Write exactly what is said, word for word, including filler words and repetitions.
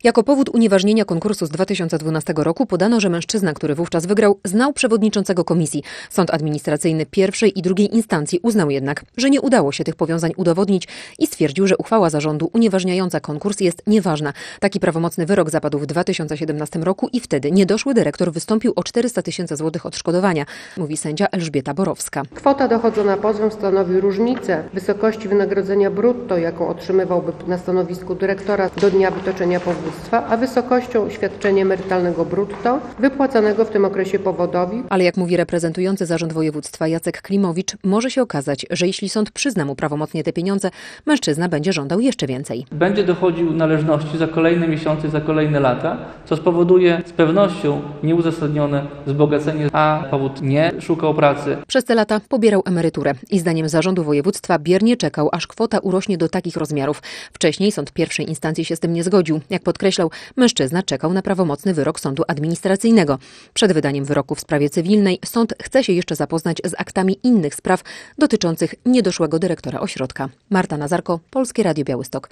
Jako powód unieważnienia konkursu z dwa tysiące dwunastego roku podano, że mężczyzna, który wówczas wygrał, znał przewodniczącego komisji. Sąd administracyjny pierwszej i drugiej instancji uznał jednak, że nie udało się tych powiązań udowodnić i stwierdził, że uchwała zarządu unieważniająca konkurs jest nieważna. Taki prawomocny wyrok zapadł w dwa tysiące siedemnastym roku i wtedy niedoszły dyrektor wystąpił o czterysta tysięcy złotych odszkodowania, mówi sędzia Elżbieta Borowska. Kwota dochodzona pozwem stanowi różnicę wysokości wynagrodzenia brutto, jaką otrzymywałby na stanowisku dyrektora do dnia wytoczenia powództwa, a wysokością świadczenia emerytalnego brutto wypłacanego w tym okresie powodowi. Ale jak mówi reprezentujący zarząd województwa Jacek Klimowicz, może się okazać, że jeśli sąd przyzna mu prawomocnie te pieniądze, mężczyzna będzie żądał jeszcze więcej. Będzie dochodził należności za kolejne miesiące, za kolejne lata, co spowoduje z pewnością nieuzasadnione wzbogacenie, a powód nie szukał pracy. Przez te lata pobierał emeryturę i zdaniem zarządu województwa biernie czekał, aż kwota urośnie do takich rozmiarów. Wcześniej sąd pierwszej instancji się z tym nie zgodził. Jak podkreślał, mężczyzna czekał na prawomocny wyrok sądu administracyjnego. Przed wydaniem wyroku w sprawie cywilnej sąd chce się jeszcze zapoznać z aktami innych spraw dotyczących niedoszłego dyrektora ośrodka. Marta Nazarko, Polskie Radio Białystok.